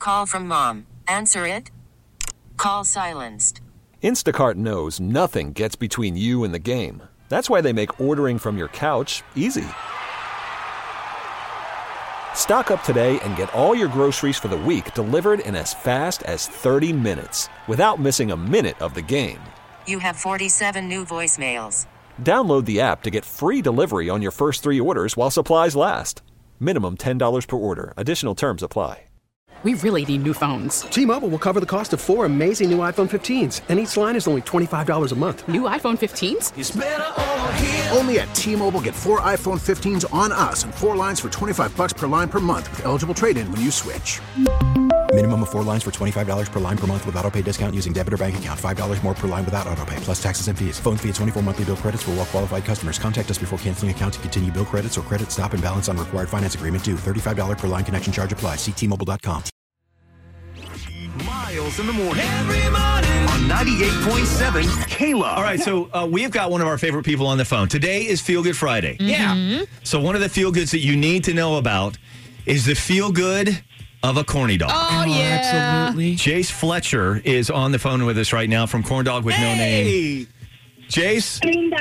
call from mom. Answer it. Call silenced. Instacart knows nothing gets between you and the game. That's why they make ordering from your couch easy. Stock up today and get all your groceries for the week delivered in as fast as 30 minutes without missing a minute of the game. You have 47 new voicemails. Download the app to get free delivery on your first 3 orders while supplies last. Minimum $10 per order. Additional terms apply. We really need new phones. T-Mobile will cover the cost of 4 amazing new iPhone 15s, and each line is only $25 a month. New iPhone 15s? It's better over here. Only at T-Mobile, get 4 iPhone 15s on us and 4 lines for $25 per line per month with eligible trade-in when you switch. Minimum of 4 lines for $25 per line per month with autopay discount using debit or bank account. $5 more per line without autopay, plus taxes and fees. Phone fee at 24 monthly bill credits for well-qualified customers. Contact us before canceling account to continue bill credits or credit stop and balance on required finance agreement due. $35 per line connection charge applies. See T-Mobile.com. Miles in the morning. Every morning on 98.7 Kayla. All right, so we've got one of our favorite people on the phone. Today is Feel Good Friday. Yeah. So one of the feel goods that you need to know about is the feel good of a corny dog. Oh, yeah. Absolutely. Jace Fletcher is on the phone with us right now from Corn Dog with No Name. Jace,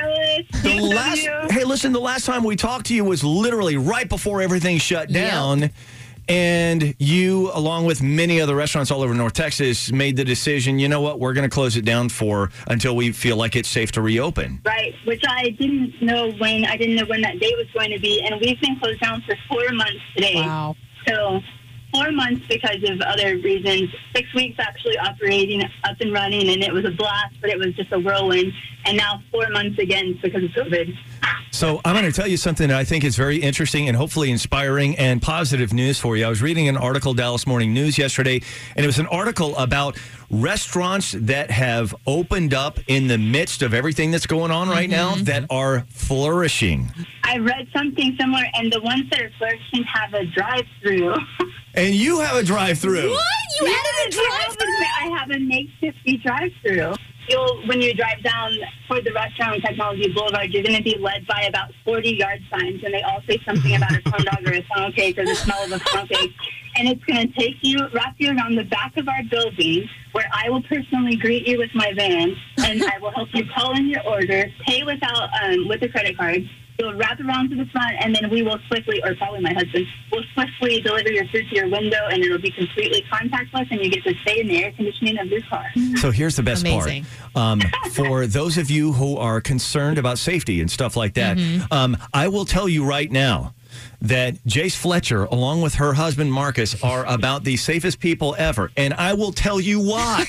hey, listen, the last time we talked to you was literally right before everything shut down. Yep. And you, along with many other restaurants all over North Texas, made the decision, you know what, we're going to close it down until we feel like it's safe to reopen. Right, which I didn't know when that day was going to be. And we've been closed down for 4 months today. Wow. So 4 months because of other reasons. 6 weeks actually operating up and running, and it was a blast, but it was just a whirlwind. And now 4 months again because of COVID. So I'm going to tell you something that I think is very interesting and hopefully inspiring and positive news for you. I was reading an article, Dallas Morning News, yesterday, and it was an article about restaurants that have opened up in the midst of everything that's going on right now that are flourishing. I read something similar, and the ones that are flourishing have a drive-through. And you have a drive-through. What? You added a drive-through? I have a makeshift drive-through. When you drive down toward the restaurant on Technology Boulevard, you're going to be led by about 40 yard signs, and they all say something about a corn dog or a funnel cake or the smell of a funnel cake. And it's going to wrap you around the back of our building, where I will personally greet you with my van, and I will help you call in your order, pay with a credit card. You'll wrap around to the front, and then we will swiftly, or probably my husband, will swiftly deliver your food to your window, and it'll be completely contactless, and you get to stay in the air conditioning of your car. So here's the best Amazing. part. For those of you who are concerned about safety and stuff like that, I will tell you right now that Jace Fletcher, along with her husband Marcus, are about the safest people ever, and I will tell you why.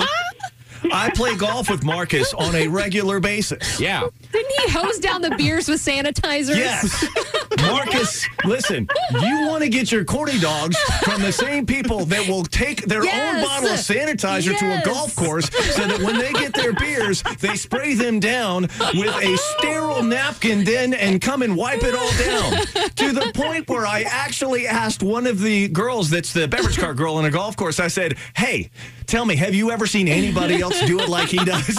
I play golf with Marcus on a regular basis. Yeah. Didn't he hose down the beers with sanitizers? Yes. Marcus, listen, you want to get your corny dogs from the same people that will take their own bottle of sanitizer to a golf course so that when they get their beers, they spray them down with a sterile napkin then and come and wipe it all down. To the point where I actually asked one of the girls that's the beverage cart girl on a golf course, I said, hey, tell me, have you ever seen anybody else do it like he does?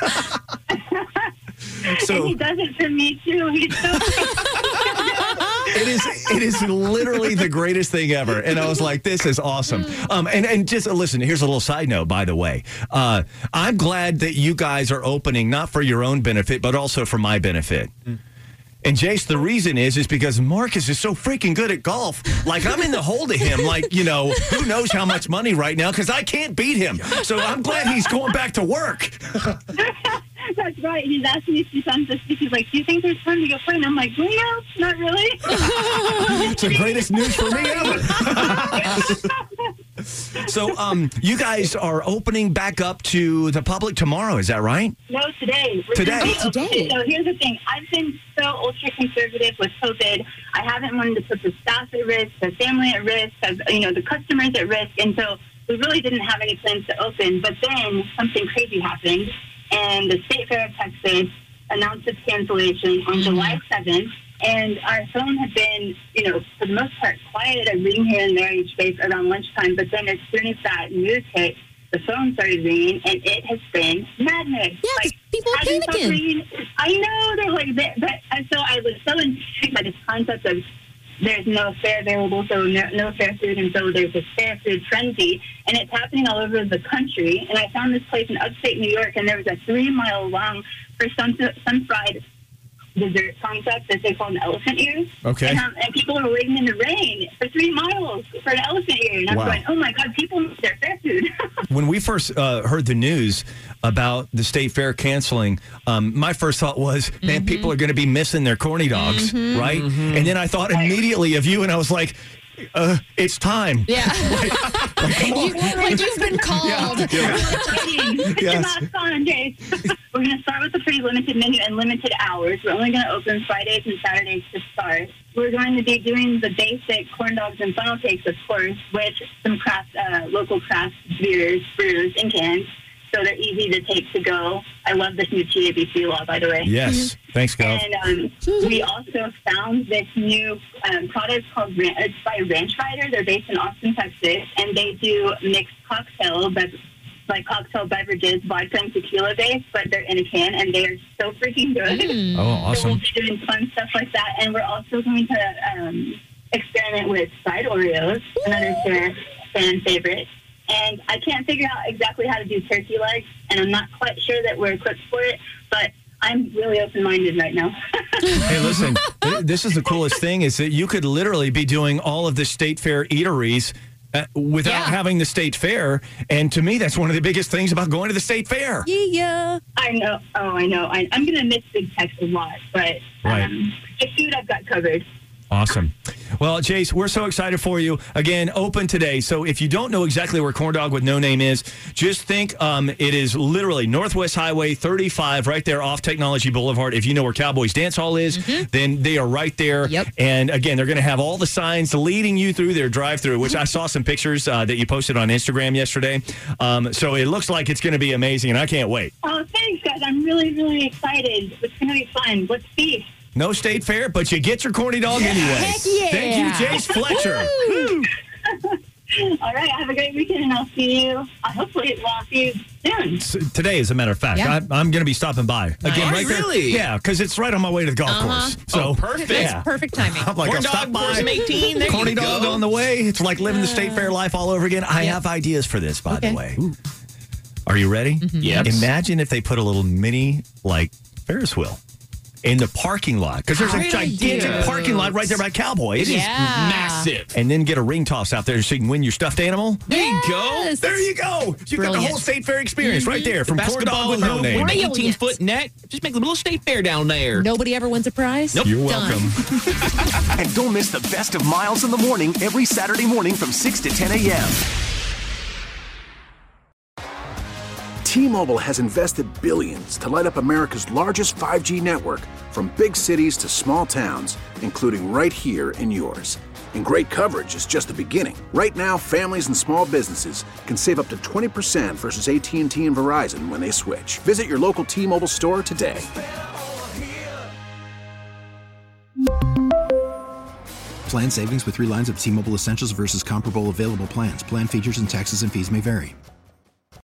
So, and he does it for me, too. He's so It is literally the greatest thing ever. And I was like, this is awesome. And just listen, here's a little side note, by the way. I'm glad that you guys are opening, not for your own benefit, but also for my benefit. And Jace, the reason is because Marcus is so freaking good at golf. Like, I'm in the hole to him. Like, you know, who knows how much money right now because I can't beat him. So I'm glad he's going back to work. That's right. He's asked me a few times this week. He's like, do you think there's time to go play? And I'm like, no, not really. It's the greatest news for me ever. So you guys are opening back up to the public tomorrow. Is that right? No, today. Today. So here's the thing. I've been so ultra-conservative with COVID. I haven't wanted to put the staff at risk, the family at risk, the customers at risk. And so we really didn't have any plans to open. But then something crazy happened. And the State Fair of Texas announced its cancellation on July 7th. And our phone had been, for the most part, quiet at ringing here and there each day around lunchtime. But then as soon as that news hit, the phone started ringing, and it has been madness. Yeah, people are panicking. I know. They're like that. And so I was so intrigued by this concept of there's no fare available, so no fair food, and so there's a fair food frenzy, and it's happening all over the country. And I found this place in upstate New York, and there was a 3-mile long for some fried dessert concept that they call an elephant ear. Okay. And people are waiting in the rain for 3 miles for an elephant ear. And I'm going, oh my God, people need their fair food. When we first heard the news about the state fair canceling, my first thought was, man, people are going to be missing their corny dogs, right? And then I thought immediately of you, and I was like, it's time. Yeah. You've been called. It's not fun, Jay. We're going to start with a pretty limited menu and limited hours. We're only going to open Fridays and Saturdays to start. We're going to be doing the basic corn dogs and funnel cakes, of course, with some local craft beers, brews, and cans. So they're easy to take to go. I love this new TABC law, by the way. Yes. Thanks, Gov. And we also found this new product called it's by Ranch Rider. They're based in Austin, Texas, and they do mixed cocktail beverages, vodka and tequila based, but they're in a can, and they are so freaking good. Oh, awesome. So we'll be doing fun stuff like that, and we're also going to experiment with fried Oreos, another fan favorite. And I can't figure out exactly how to do turkey legs, and I'm not quite sure that we're equipped for it, but I'm really open-minded right now. Hey, listen, this is the coolest thing is that you could literally be doing all of the state fair eateries without having the state fair. And to me, that's one of the biggest things about going to the state fair. Yeah. I know. Oh, I know. I'm going to miss Big Tex a lot, but the food I've got covered. Awesome. Well, Jace, we're so excited for you. Again, open today. So if you don't know exactly where Corn Dog with No Name is, just think it is literally Northwest Highway 35 right there off Technology Boulevard. If you know where Cowboys Dance Hall is, then they are right there. Yep. And again, they're going to have all the signs leading you through their drive-through, which I saw some pictures that you posted on Instagram yesterday. So it looks like it's going to be amazing, and I can't wait. Oh, thanks, guys. I'm really, really excited. It's going to be fun. Let's see. No state fair, but you get your corny dog anyway. Heck yeah. Thank you, Jace Fletcher. All right. Have a great weekend, and I'll see you. Hopefully, I'll see you soon. Today, as a matter of fact, I'm going to be stopping by again. Right really? There. Yeah, because it's right on my way to the golf course. So perfect. That's perfect timing. I'm like, Corn I'll dog, stop by. 18. There Corny you dog go. on the way. It's like living the state fair life all over again. I have ideas for this, by the way. Ooh. Are you ready? Yep. Imagine if they put a little mini Ferris wheel in the parking lot, because there's a gigantic parking lot right there by Cowboys. It is massive. And then get a ring toss out there so you can win your stuffed animal. There you go. There you go. You got the whole state fair experience right there from Corn Dog with No Name. 18-foot net. Just make a little state fair down there. Nobody ever wins a prize? Nope. You're welcome. And don't miss the best of Miles in the Morning every Saturday morning from 6 to 10 a.m. T-Mobile has invested billions to light up America's largest 5G network, from big cities to small towns, including right here in yours. And great coverage is just the beginning. Right now, families and small businesses can save up to 20% versus AT&T and Verizon when they switch. Visit your local T-Mobile store today. Plan savings with 3 lines of T-Mobile Essentials versus comparable available plans. Plan features and taxes and fees may vary.